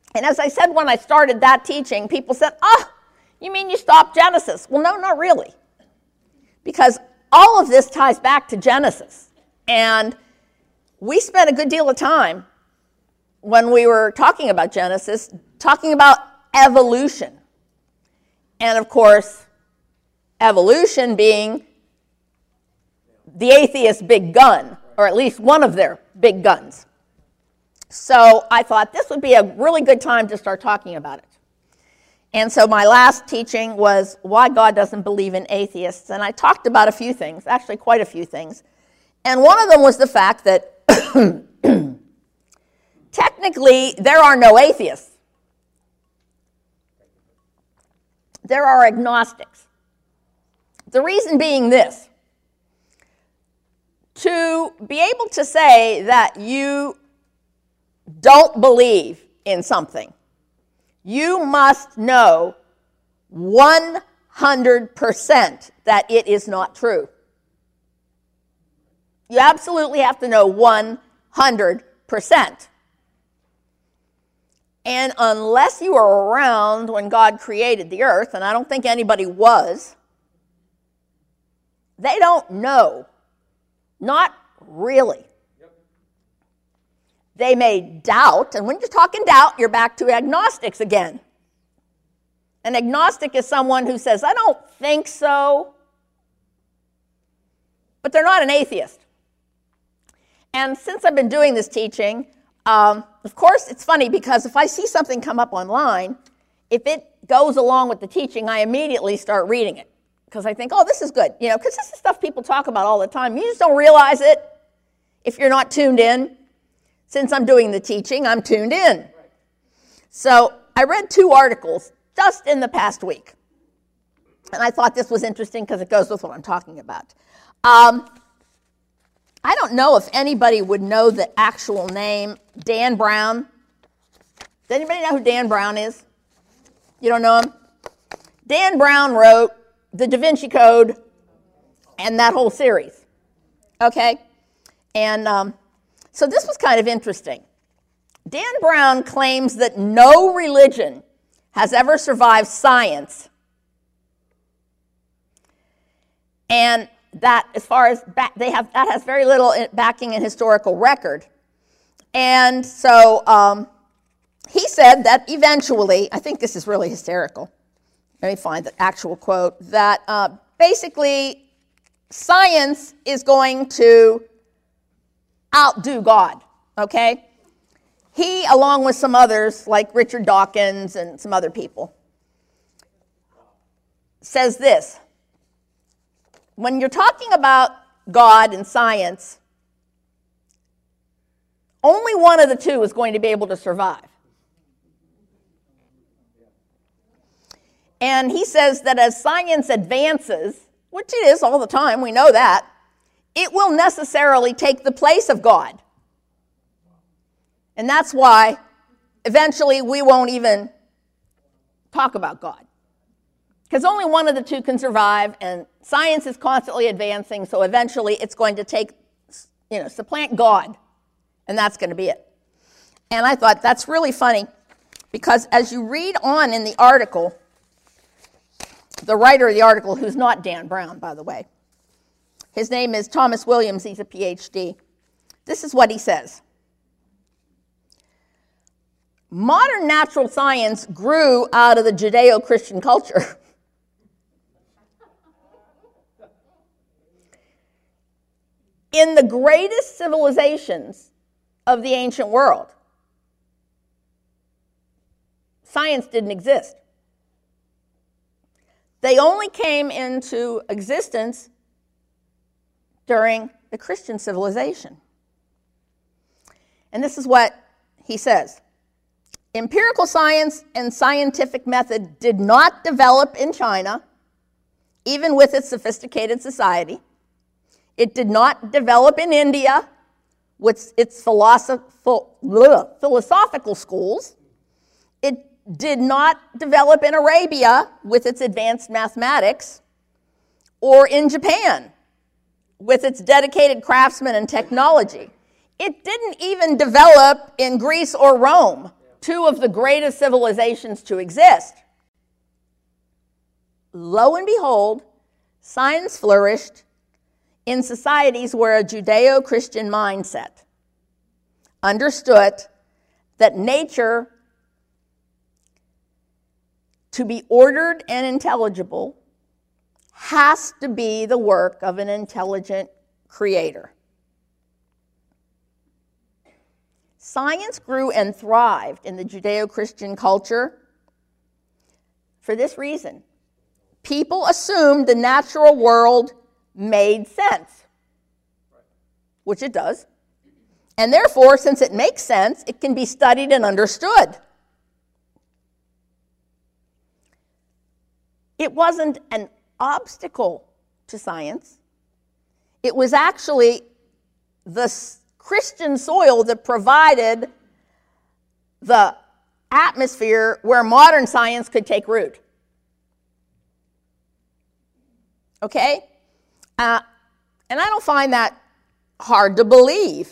And as I said when I started that teaching, people said, you mean you stopped Genesis? Well, no, not really. Because all of this ties back to Genesis. And we spent a good deal of time when we were talking about Genesis, talking about evolution. And of course, evolution being the atheist big gun, or at least one of their big guns. So I thought this would be a really good time to start talking about it. And so my last teaching was why God doesn't believe in atheists. And I talked about a few things, actually quite a few things. And one of them was the fact that technically there are no atheists. There are agnostics. The reason being this: to be able to say that you don't believe in something, you must know 100% that it is not true. You absolutely have to know 100%. And unless you were around when God created the earth, and I don't think anybody was, they don't know. Not really. They may doubt, and when you're talking doubt, you're back to agnostics again. An agnostic is someone who says, I don't think so, but they're not an atheist. And since I've been doing this teaching, of course, it's funny because if I see something come up online, if it goes along with the teaching, I immediately start reading it because I think, this is good, because this is stuff people talk about all the time. You just don't realize it if you're not tuned in. Since I'm doing the teaching, I'm tuned in. So I read 2 articles just in the past week. And I thought this was interesting because it goes with what I'm talking about. I don't know if anybody would know the actual name, Dan Brown. Does anybody know who Dan Brown is? You don't know him? Dan Brown wrote the Da Vinci Code and that whole series. Okay? And so this was kind of interesting. Dan Brown claims that no religion has ever survived science, and that as far as that has very little backing in historical record. And so he said that eventually, I think this is really hysterical. Let me find the actual quote, that basically science is going to outdo God, okay? He, along with some others, like Richard Dawkins and some other people, says this: when you're talking about God and science, only one of the two is going to be able to survive. And he says that as science advances, which it is all the time, we know that, it will necessarily take the place of God. And that's why eventually we won't even talk about God. Because only one of the two can survive, and science is constantly advancing, so eventually it's going to supplant God, and that's going to be it. And I thought that's really funny, because as you read on in the article, the writer of the article, who's not Dan Brown, by the way, his name is Thomas Williams, he's a PhD. This is what he says. Modern natural science grew out of the Judeo-Christian culture. In the greatest civilizations of the ancient world, science didn't exist. They only came into existence during the Christian civilization. And this is what he says. Empirical science and scientific method did not develop in China, even with its sophisticated society. It did not develop in India with its philosophical schools. It did not develop in Arabia with its advanced mathematics, or in Japan with its dedicated craftsmen and technology. It didn't even develop in Greece or Rome two of the greatest civilizations to exist. Lo and behold, science flourished in societies where a Judeo-Christian mindset understood that nature, to be ordered and intelligible, has to be the work of an intelligent creator. Science grew and thrived in the Judeo-Christian culture for this reason. People assumed the natural world made sense, which it does. And therefore, since it makes sense, it can be studied and understood. It wasn't an obstacle to science. It was actually the Christian soil that provided the atmosphere where modern science could take root. Okay? And I don't find that hard to believe.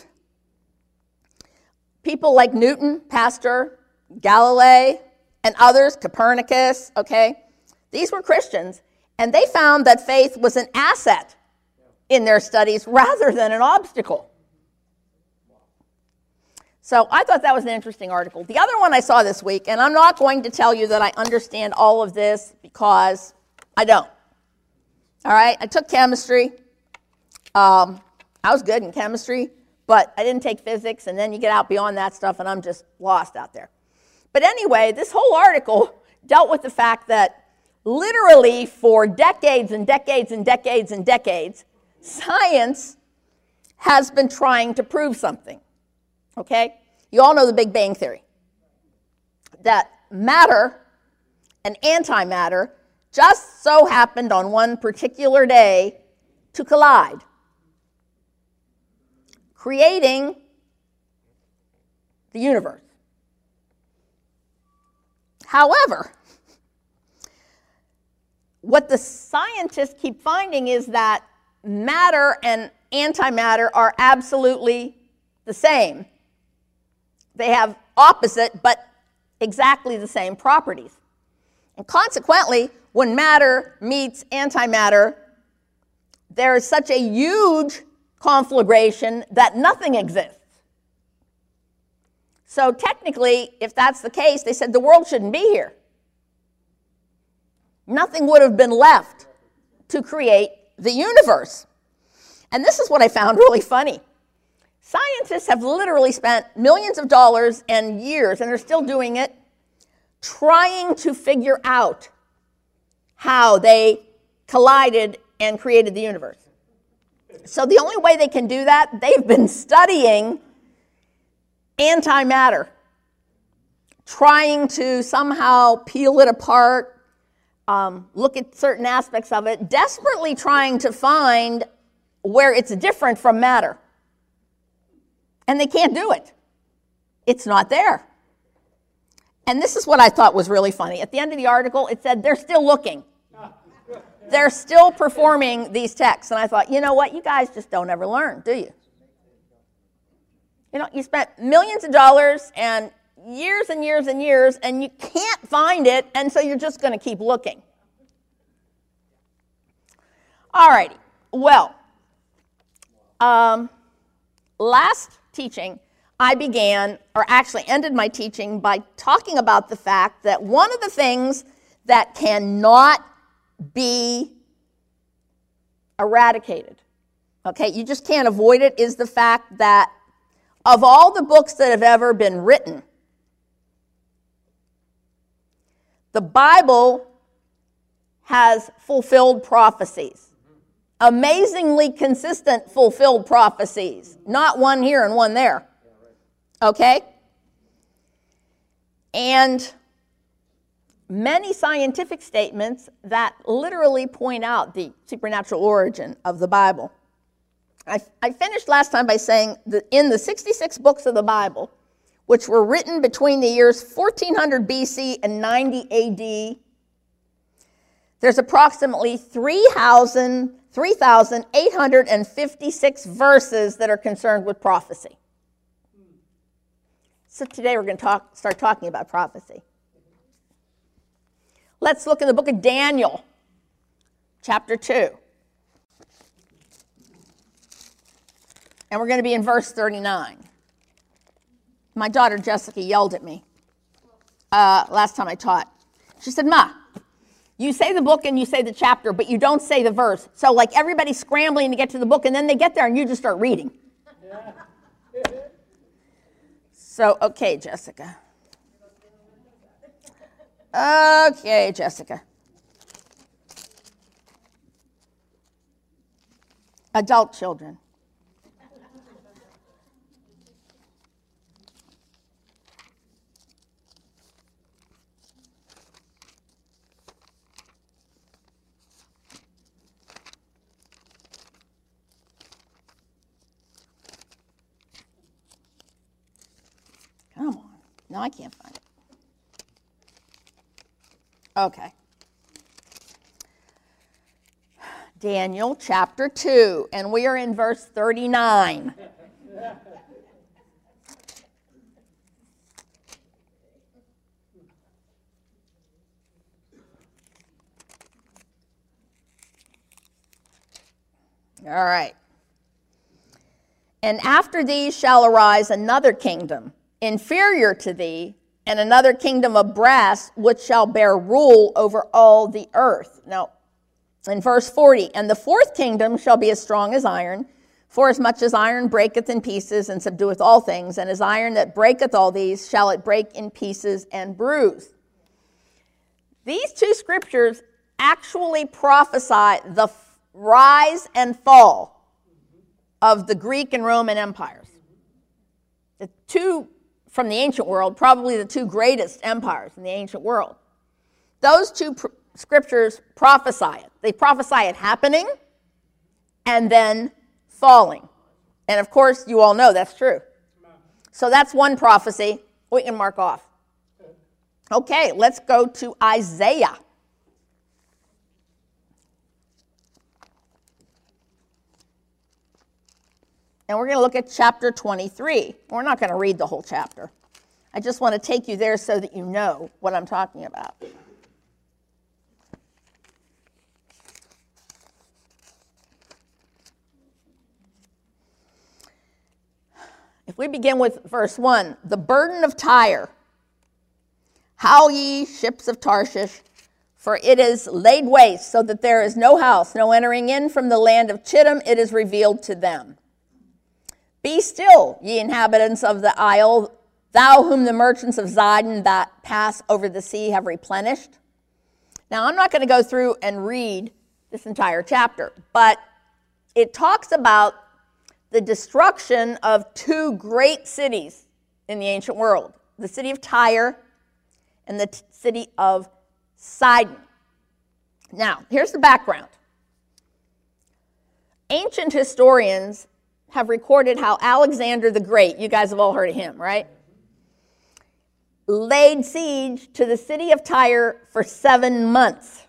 People like Newton, Pasteur, Galilei, and others, Copernicus, okay? These were Christians, and they found that faith was an asset in their studies rather than an obstacle. So I thought that was an interesting article. The other one I saw this week, and I'm not going to tell you that I understand all of this because I don't. All right, I took chemistry. I was good in chemistry, but I didn't take physics, and then you get out beyond that stuff, and I'm just lost out there. But anyway, this whole article dealt with the fact that literally for decades and decades and decades and decades, science has been trying to prove something. Okay? You all know the Big Bang Theory. That matter and antimatter just so happened on one particular day to collide, creating the universe. However, what the scientists keep finding is that matter and antimatter are absolutely the same. They have opposite but exactly the same properties. And consequently, when matter meets antimatter, there is such a huge conflagration that nothing exists. So technically, if that's the case, they said the world shouldn't be here. Nothing would have been left to create the universe. And this is what I found really funny. Scientists have literally spent millions of dollars and years, and are still doing it, trying to figure out how they collided and created the universe. So the only way they can do that, they've been studying antimatter, trying to somehow peel it apart, look at certain aspects of it, desperately trying to find where it's different from matter. And they can't do it. It's not there. And this is what I thought was really funny. At the end of the article, it said they're still looking. They're still performing these tests. And I thought, you know what? You guys just don't ever learn, do you? You know, you spent millions of dollars and years and years and years, and you can't find it, and so you're just going to keep looking. All righty. Well, last teaching, I began, or actually ended my teaching by talking about the fact that one of the things that cannot be eradicated, okay, you just can't avoid it, is the fact that of all the books that have ever been written, the Bible has fulfilled prophecies. Amazingly consistent fulfilled prophecies. Not one here and one there. Okay? And many scientific statements that literally point out the supernatural origin of the Bible. I finished last time by saying that in the 66 books of the Bible, which were written between the years 1400 BC and 90 AD, there's approximately 3,856 verses that are concerned with prophecy. So today we're going to start talking about prophecy. Let's look in the book of Daniel, chapter 2. And we're going to be in verse 39. My daughter Jessica yelled at me last time I taught. She said, "Ma, you say the book and you say the chapter, but you don't say the verse. So like everybody's scrambling to get to the book, and then they get there and you just start reading." So, okay, Jessica. Okay, Jessica. Adult children. Come on. No, I can't find it. Okay. Daniel chapter 2, and we are in verse 39. All right. "And after thee shall arise another kingdom, inferior to thee, and another kingdom of brass, which shall bear rule over all the earth." Now, in verse 40, "And the fourth kingdom shall be as strong as iron, for as much as iron breaketh in pieces and subdueth all things, and as iron that breaketh all these, shall it break in pieces and bruise." These two scriptures actually prophesy the rise and fall of the Greek and Roman empires. The two from the ancient world, probably the two greatest empires in the ancient world. Those two scriptures prophesy it. They prophesy it happening and then falling. And of course, you all know that's true. So that's one prophecy we can mark off. Okay, let's go to Isaiah. And we're going to look at chapter 23. We're not going to read the whole chapter. I just want to take you there so that you know what I'm talking about. If we begin with verse 1, "The burden of Tyre. Howl ye, ships of Tarshish, for it is laid waste, so that there is no house, no entering in from the land of Chittim, it is revealed to them. Be still, ye inhabitants of the isle, thou whom the merchants of Zidon that pass over the sea have replenished." Now, I'm not going to go through and read this entire chapter, but it talks about the destruction of two great cities in the ancient world, the city of Tyre and the city of Sidon. Now, here's the background. Ancient historians have recorded how Alexander the Great, you guys have all heard of him, right? Laid siege to the city of Tyre for 7 months.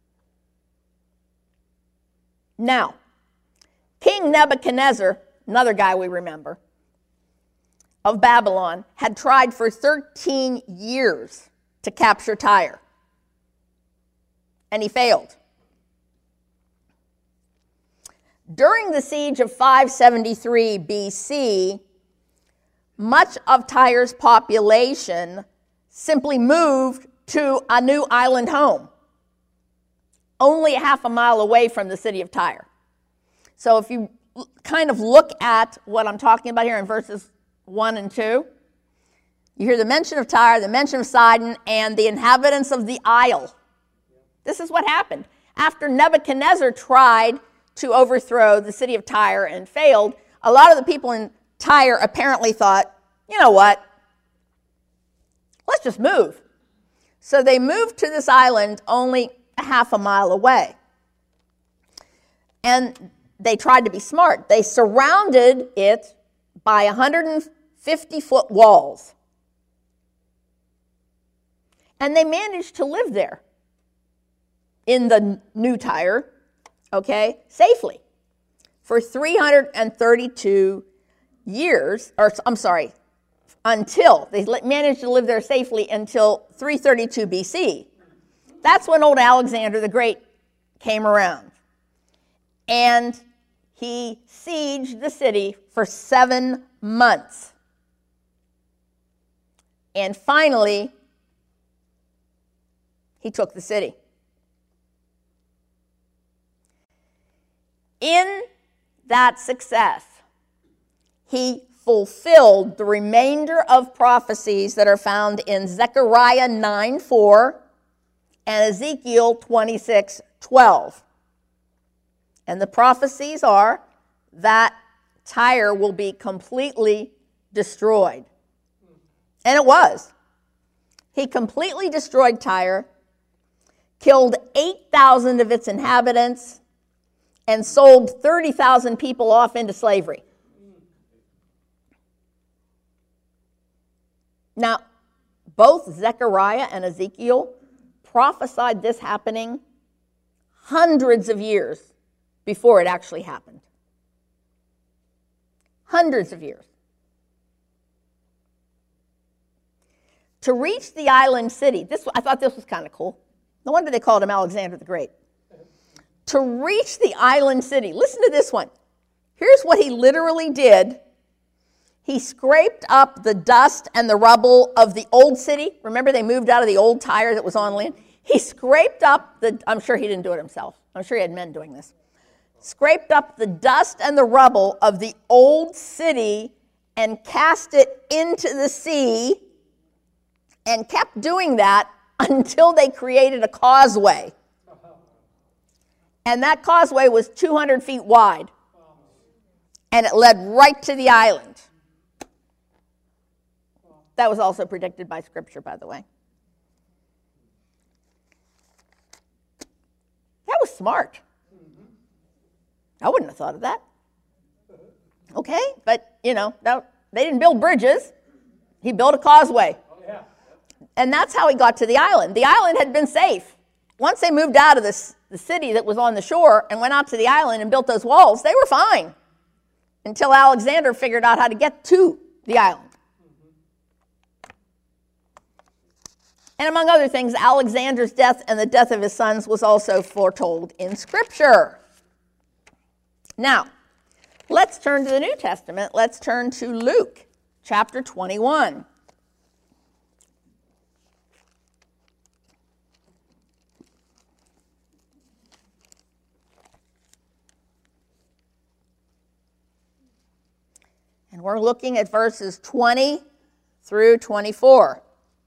Now, King Nebuchadnezzar, another guy we remember, of Babylon, had tried for 13 years to capture Tyre, and he failed. During the siege of 573 BC, much of Tyre's population simply moved to a new island home, only a half a mile away from the city of Tyre. So if you kind of look at what I'm talking about here in verses 1 and 2, you hear the mention of Tyre, the mention of Sidon, and the inhabitants of the isle. This is what happened. After Nebuchadnezzar tried to overthrow the city of Tyre and failed, a lot of the people in Tyre apparently thought, you know what, let's just move. So they moved to this island only a half a mile away. And they tried to be smart. They surrounded it by 150-foot walls. And they managed to live there in the new Tyre, okay, safely for 332 years, or I'm sorry, until they managed to live there safely until 332 BC. That's when old Alexander the Great came around. And he sieged the city for 7 months. And finally, he took the city. In that success, he fulfilled the remainder of prophecies that are found in Zechariah 9:4 and Ezekiel 26:12. And the prophecies are that Tyre will be completely destroyed. And it was. He completely destroyed Tyre, killed 8,000 of its inhabitants, and sold 30,000 people off into slavery. Now, both Zechariah and Ezekiel prophesied this happening hundreds of years before it actually happened. Hundreds of years. To reach the island city, I thought this was kind of cool. No wonder they called him Alexander the Great. To reach the island city, listen to this one. Here's what he literally did. He scraped up the dust and the rubble of the old city. Remember, they moved out of the old Tyre that was on land? He scraped up I'm sure he didn't do it himself. I'm sure he had men doing this. Scraped up the dust and the rubble of the old city and cast it into the sea, and kept doing that until they created a causeway. And that causeway was 200 feet wide. And it led right to the island. That was also predicted by Scripture, by the way. That was smart. I wouldn't have thought of that. Okay, but, they didn't build bridges. He built a causeway. And that's how he got to the island. The island had been safe. Once they moved out of the city that was on the shore and went out to the island and built those walls, they were fine until Alexander figured out how to get to the island. And among other things, Alexander's death and the death of his sons was also foretold in Scripture. Now, let's turn to the New Testament. Let's turn to Luke chapter 21. And we're looking at verses 20 through 24.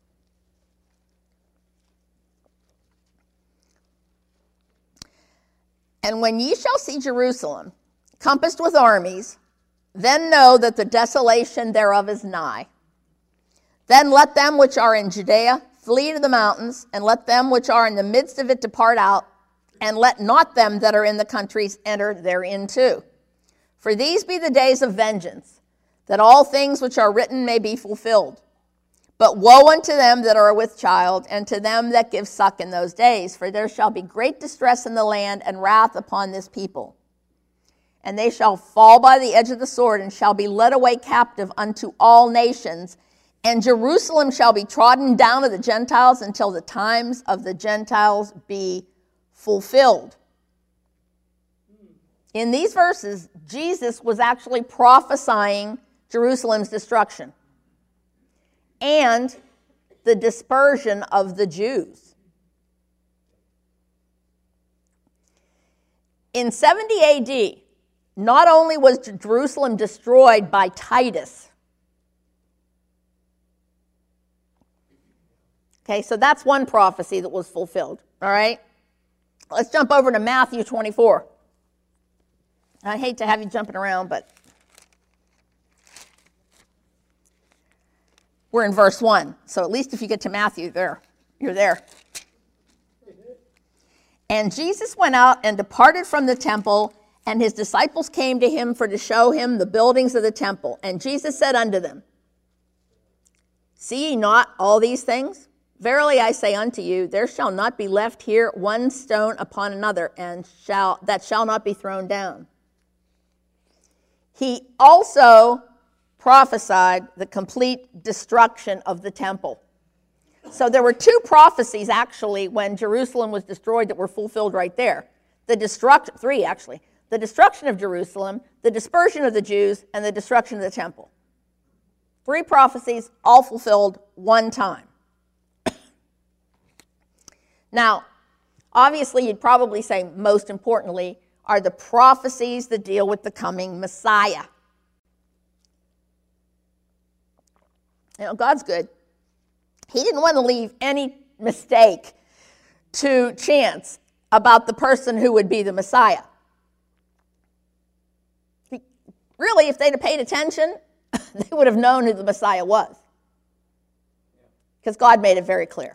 And when ye shall see Jerusalem compassed with armies, then know that the desolation thereof is nigh. Then let them which are in Judea flee to the mountains, and let them which are in the midst of it depart out, and let not them that are in the countries enter therein too. For these be the days of vengeance, that all things which are written may be fulfilled. But woe unto them that are with child, and to them that give suck in those days, for there shall be great distress in the land, and wrath upon this people. And they shall fall by the edge of the sword, and shall be led away captive unto all nations. And Jerusalem shall be trodden down of the Gentiles until the times of the Gentiles be fulfilled. In these verses, Jesus was actually prophesying Jerusalem's destruction and the dispersion of the Jews. In 70 AD, not only was Jerusalem destroyed by Titus. Okay, so that's one prophecy that was fulfilled, all right? Let's jump over to Matthew 24. I hate to have you jumping around, but we're in verse 1. So at least if you get to Matthew, you're there. And Jesus went out and departed from the temple, and his disciples came to him for to show him the buildings of the temple. And Jesus said unto them, See ye not all these things? Verily I say unto you, there shall not be left here one stone upon another, and that shall not be thrown down. He also prophesied the complete destruction of the temple. So there were two prophecies, actually, when Jerusalem was destroyed that were fulfilled right there. Three, actually. The destruction of Jerusalem, the dispersion of the Jews, and the destruction of the temple. 3 prophecies, all fulfilled one time. Now, obviously, you'd probably say most importantly are the prophecies that deal with the coming Messiah. You know, God's good. He didn't want to leave any mistake to chance about the person who would be the Messiah. Really, if they'd have paid attention, they would have known who the Messiah was. Because God made it very clear.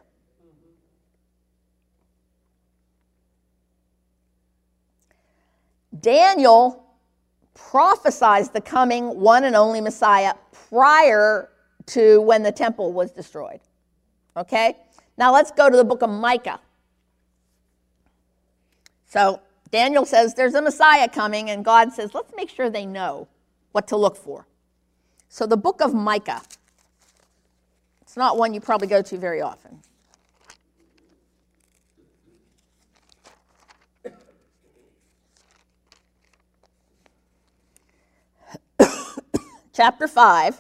Daniel prophesied the coming one and only Messiah prior to when the temple was destroyed. Okay? Now let's go to the book of Micah. So Daniel says there's a Messiah coming, and God says, let's make sure they know what to look for. So the book of Micah. It's not one you probably go to very often. Chapter 5.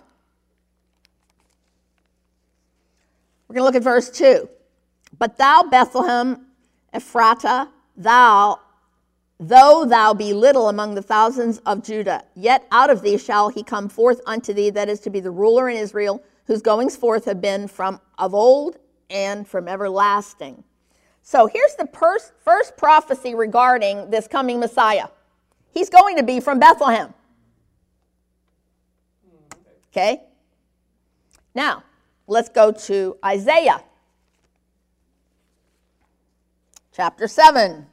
We're going to look at verse 2. But thou, Bethlehem, Ephratah, though thou be little among the thousands of Judah, yet out of thee shall he come forth unto thee, that is to be the ruler in Israel, whose goings forth have been from of old and from everlasting. So here's the first prophecy regarding this coming Messiah. He's going to be from Bethlehem. Okay? Now, let's go to Isaiah. Chapter 7.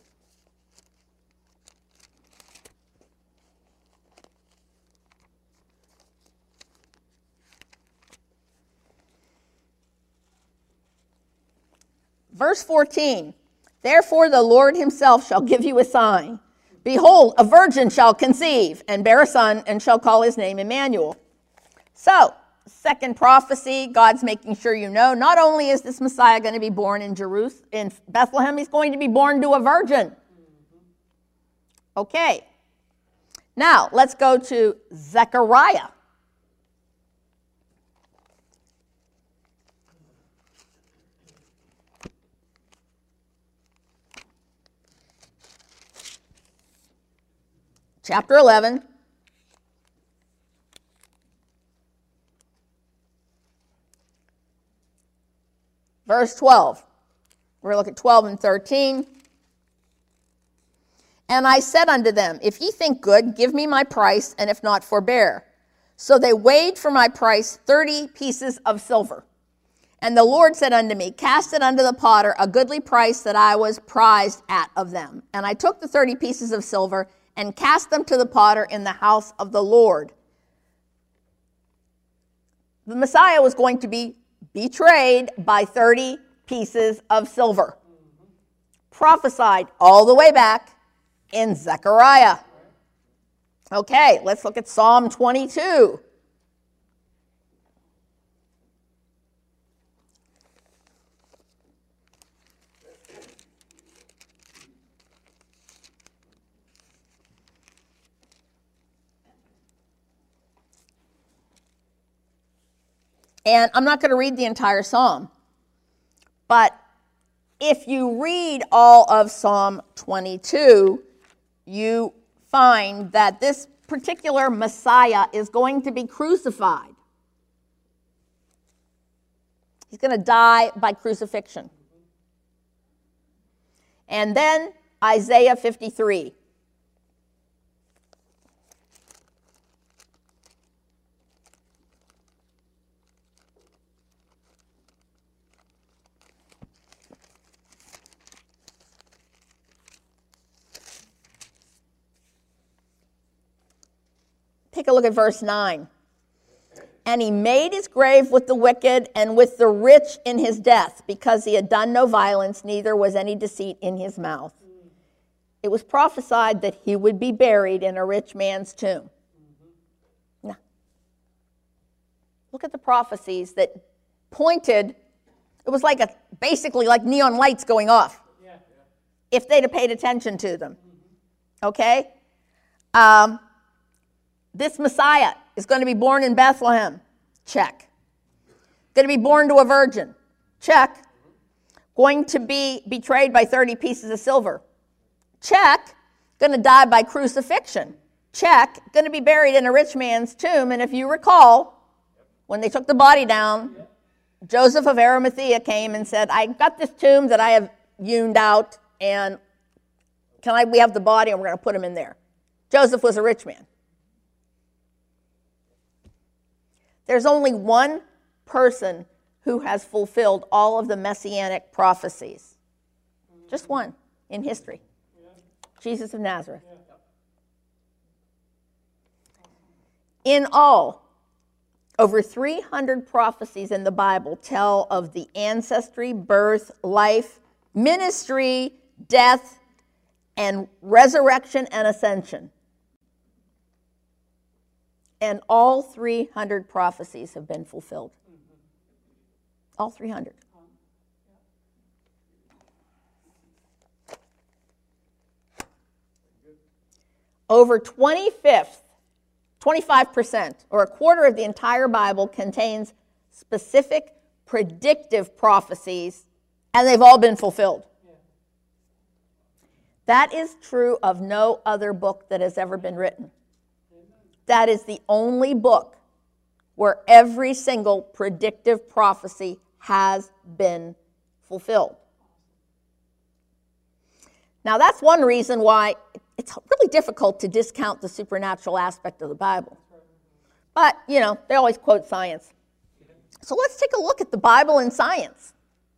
Verse 14. Therefore the Lord himself shall give you a sign. Behold, a virgin shall conceive and bear a son, and shall call his name Emmanuel. So, second prophecy, God's making sure you know, not only is this Messiah going to be born in Bethlehem, he's going to be born to a virgin. Okay. Now, let's go to Zechariah. Chapter 11. Verse 12. We're going to look at 12 and 13. And I said unto them, if ye think good, give me my price, and if not, forbear. So they weighed for my price 30 pieces of silver. And the Lord said unto me, cast it unto the potter, a goodly price that I was prized at of them. And I took the 30 pieces of silver and cast them to the potter in the house of the Lord. The Messiah was going to be betrayed by 30 pieces of silver. Prophesied all the way back in Zechariah. Okay, let's look at Psalm 22. And I'm not going to read the entire psalm, but if you read all of Psalm 22, you find that this particular Messiah is going to be crucified. He's going to die by crucifixion. And then Isaiah 53. Take a look at verse 9. And he made his grave with the wicked and with the rich in his death, because he had done no violence, neither was any deceit in his mouth. It was prophesied that he would be buried in a rich man's tomb. Now, Look at the prophecies that pointed, it was like basically like neon lights going off. Yeah. If they'd have paid attention to them. Okay? This Messiah is going to be born in Bethlehem. Check. Going to be born to a virgin. Check. Going to be betrayed by 30 pieces of silver. Check. Going to die by crucifixion. Check. Going to be buried in a rich man's tomb. And if you recall, when they took the body down, Joseph of Arimathea came and said, I got this tomb that I have hewn out, and we have the body, and we're going to put him in there. Joseph was a rich man. There's only one person who has fulfilled all of the messianic prophecies. Just one in history. Jesus of Nazareth. In all, over 300 prophecies in the Bible tell of the ancestry, birth, life, ministry, death, and resurrection and ascension. And all 300 prophecies have been fulfilled. All 300. Over 25%, or a quarter of the entire Bible contains specific predictive prophecies, and they've all been fulfilled. That is true of no other book that has ever been written. That is the only book where every single predictive prophecy has been fulfilled. Now, that's one reason why it's really difficult to discount the supernatural aspect of the Bible. But, they always quote science. So let's take a look at the Bible and science.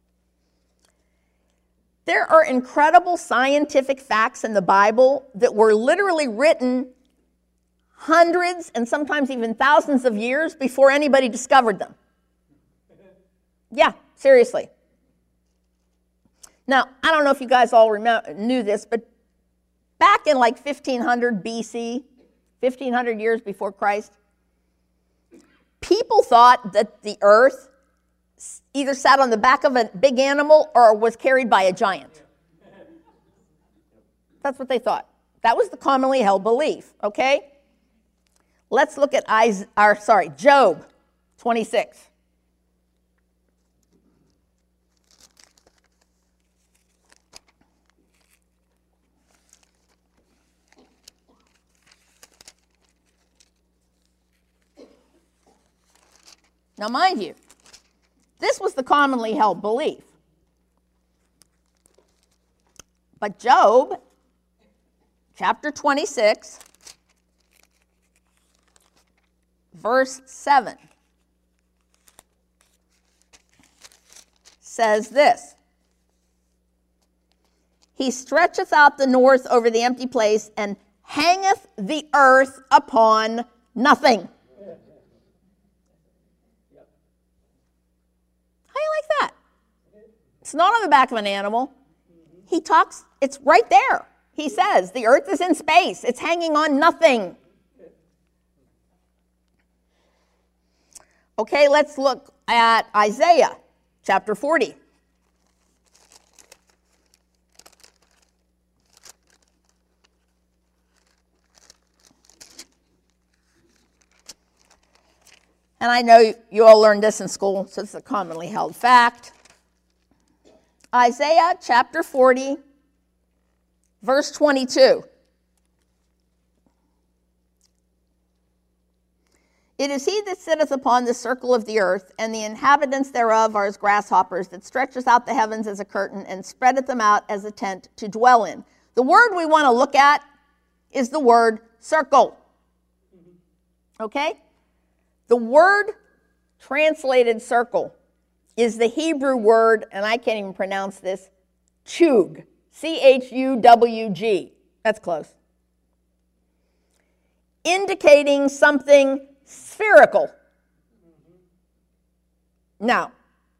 There are incredible scientific facts in the Bible that were literally written hundreds and sometimes even thousands of years before anybody discovered them. Yeah, seriously. Now, I don't know if you guys all knew this, but back in like 1500 BC, 1500 years before Christ, people thought that the earth either sat on the back of a big animal or was carried by a giant. That's what they thought. That was the commonly held belief, okay? Let's look at Job 26. Now, mind you, this was the commonly held belief. But Job, chapter 26, verse 7, says this: He stretcheth out the north over the empty place, and hangeth the earth upon nothing. How do you like that? It's not on the back of an animal. He talks, it's right there. He says, the earth is in space. It's hanging on nothing. Okay, let's look at Isaiah chapter 40. And I know you all learned this in school, so it's a commonly held fact. Isaiah chapter 40, verse 22. It is he that sitteth upon the circle of the earth, and the inhabitants thereof are as grasshoppers, that stretcheth out the heavens as a curtain, and spreadeth them out as a tent to dwell in. The word we want to look at is the word circle. Okay? The word translated circle is the Hebrew word, and I can't even pronounce this, chug, C-H-U-W-G. That's close. Indicating something spherical. Now,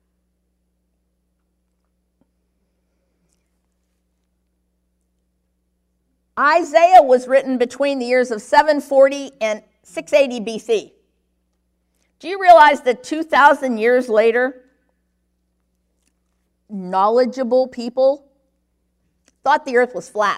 Isaiah was written between the years of 740 and 680 BC. Do you realize that 2,000 years later, knowledgeable people thought the earth was flat?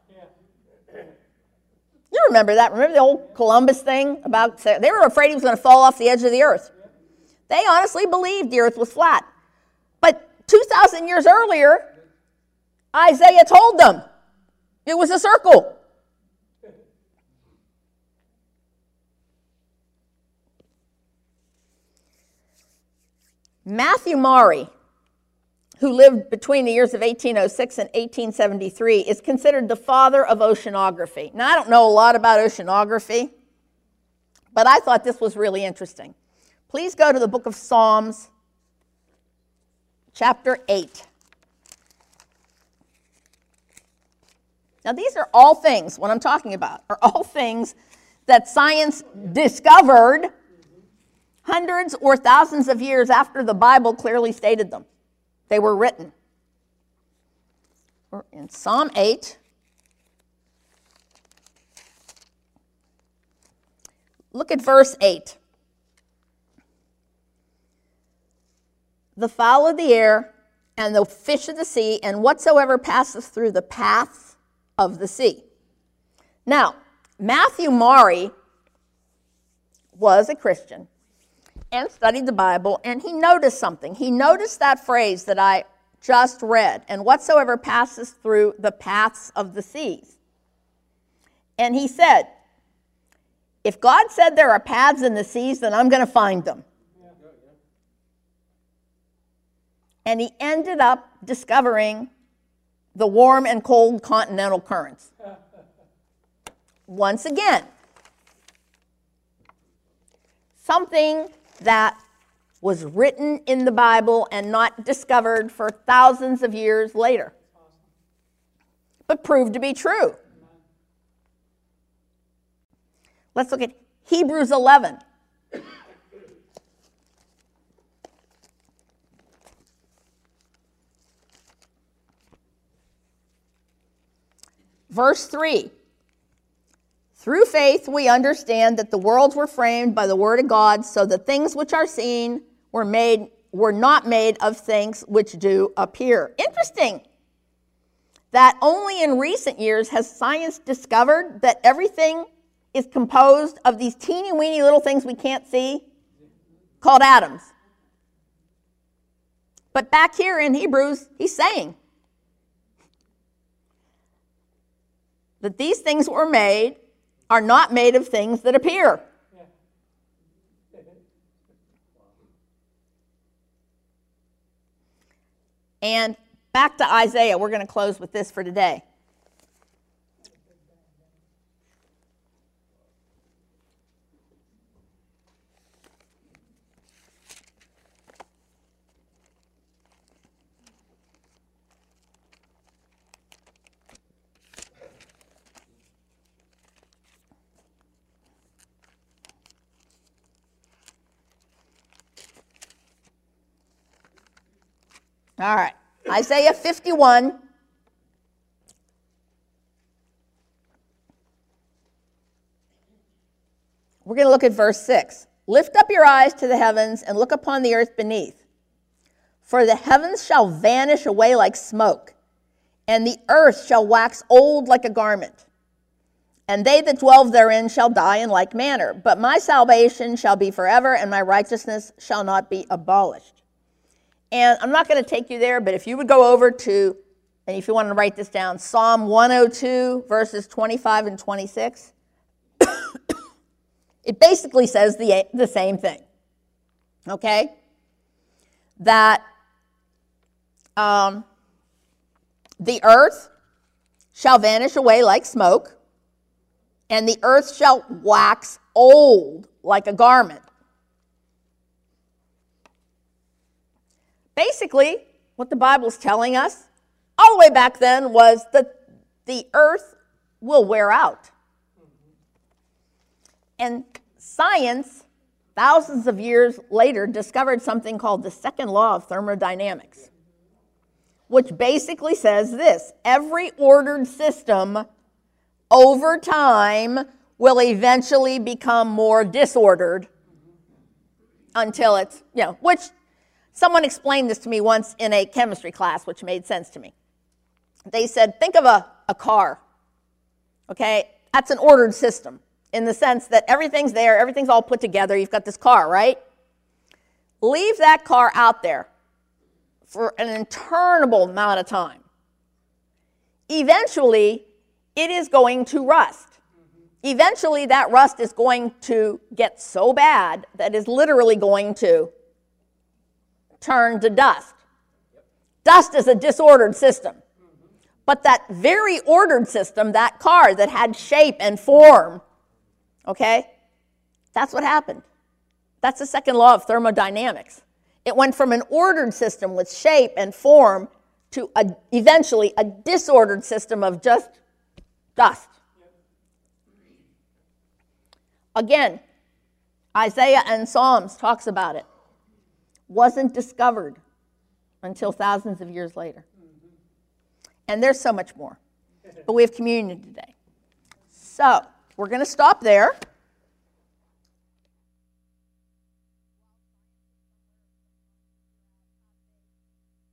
You remember that. Remember the old Columbus thing about, they were afraid he was going to fall off the edge of the earth. They honestly believed the earth was flat. But 2,000 years earlier, Isaiah told them it was a circle. Matthew Maury, who lived between the years of 1806 and 1873, is considered the father of oceanography. Now, I don't know a lot about oceanography, but I thought this was really interesting. Please go to the book of Psalms, chapter 8. Now, these are all things, what I'm talking about, are all things that science discovered hundreds or thousands of years after the Bible clearly stated them. They were written. We're in Psalm 8. Look at verse 8. The fowl of the air and the fish of the sea and whatsoever passeth through the paths of the sea. Now, Matthew Maury was a Christian and studied the Bible, and he noticed something. He noticed that phrase that I just read, and whatsoever passes through the paths of the seas. And he said, if God said there are paths in the seas, then I'm going to find them. And he ended up discovering the warm and cold continental currents. Once again, something that was written in the Bible and not discovered for thousands of years later, but proved to be true. Let's look at Hebrews 11. Verse 3. Through faith we understand that the worlds were framed by the word of God, so the things which are seen were not made of things which do appear. Interesting that only in recent years has science discovered that everything is composed of these teeny weeny little things we can't see called atoms. But back here in Hebrews, he's saying that these things were made are not made of things that appear. And back to Isaiah. We're going to close with this for today. All right, Isaiah 51. We're going to look at verse 6. Lift up your eyes to the heavens and look upon the earth beneath. For the heavens shall vanish away like smoke, and the earth shall wax old like a garment. And they that dwell therein shall die in like manner. But my salvation shall be forever, and my righteousness shall not be abolished. And I'm not going to take you there, but if you would go over to, and if you want to write this down, Psalm 102, verses 25 and 26, it basically says the same thing, okay? That the earth shall vanish away like smoke, and the earth shall wax old like a garment. Basically, what the Bible's telling us all the way back then was that the earth will wear out. And science, thousands of years later, discovered something called the second law of thermodynamics, which basically says this: every ordered system over time will eventually become more disordered until it's, which someone explained this to me once in a chemistry class, which made sense to me. They said, think of a car, okay? That's an ordered system in the sense that everything's there, everything's all put together. You've got this car, right? Leave that car out there for an interminable amount of time. Eventually, it is going to rust. Eventually, that rust is going to get so bad that it's literally going to turn to dust. Dust is a disordered system. But that very ordered system, that car that had shape and form, okay, that's what happened. That's the second law of thermodynamics. It went from an ordered system with shape and form to eventually a disordered system of just dust. Again, Isaiah and Psalms talks about it. Wasn't discovered until thousands of years later. And there's so much more. But we have communion today. So we're going to stop there.